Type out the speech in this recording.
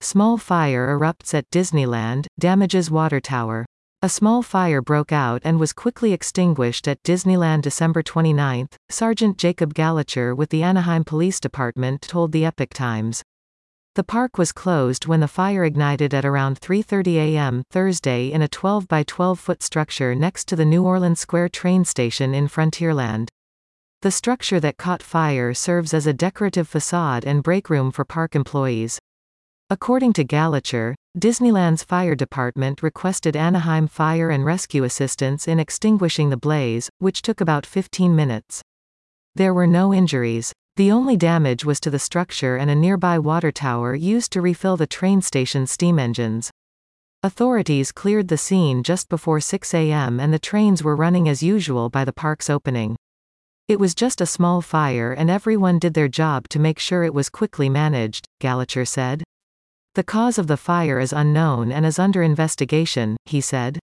small fire erupts at Disneyland, damages water tower. A small fire broke out and was quickly extinguished at Disneyland December 29. Sergeant Jacob Gallacher with the Anaheim Police Department told the Epoch Times. The park was closed when the fire ignited at around 3:30 a.m. Thursday in a 12 by 12-foot structure next to the New Orleans Square train station in Frontierland. The structure that caught fire serves as a decorative facade and break room for park employees. According to Gallacher, Disneyland's fire department requested Anaheim Fire and Rescue assistance in extinguishing the blaze, which took about 15 minutes. There were no injuries. The only damage was to the structure and a nearby water tower used to refill the train station's steam engines. Authorities cleared the scene just before 6 a.m. and the trains were running as usual by the park's opening. It was just a small fire and everyone did their job to make sure it was quickly managed, Gallacher said. The cause of the fire is unknown and is under investigation, he said.